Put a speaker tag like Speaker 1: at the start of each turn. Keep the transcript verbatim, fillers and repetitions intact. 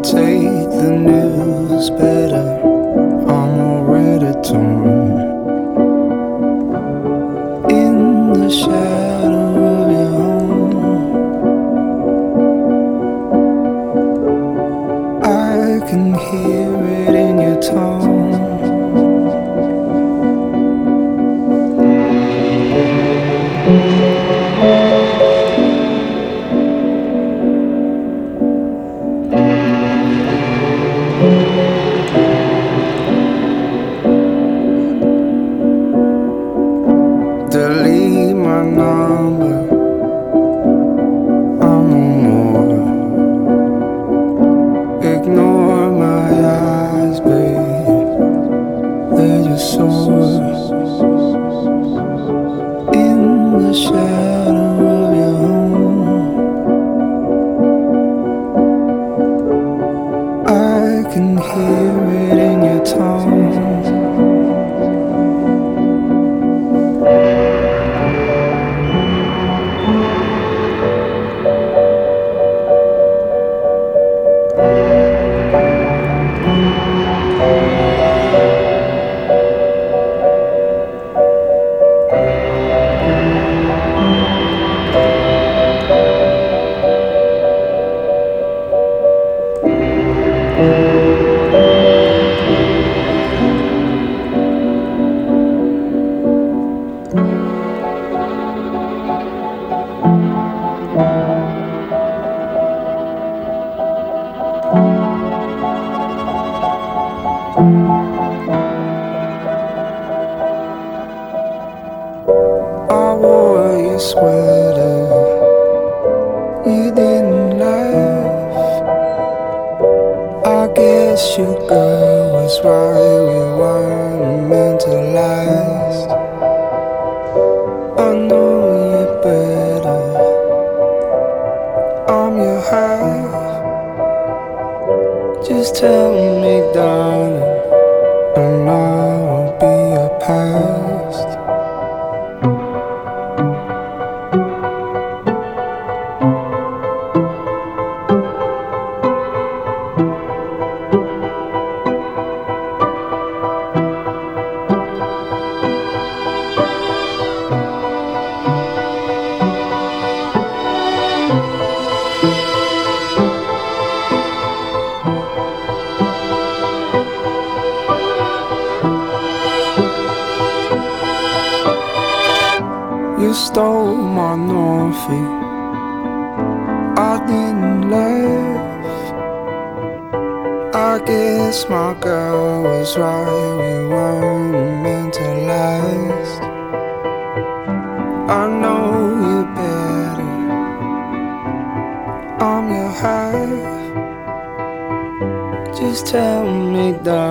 Speaker 1: take the news better. I'm already torn in the shadow of your home. I can hear it in your tone. Delete my number, I'm no more. Ignore my eyes, babe, they're just sore. In the shadow of your home, I can hear it in your tone. I wore your sweater, you didn't laugh. I guess your girl was right, we weren't meant to last. I know you better, I'm your half. Just tell me, darling, and I won't be your past. You stole my Norfolk, I didn't laugh. I guess my girl was right, we weren't meant to last. I know you better, I'm your half. Just tell me, darling,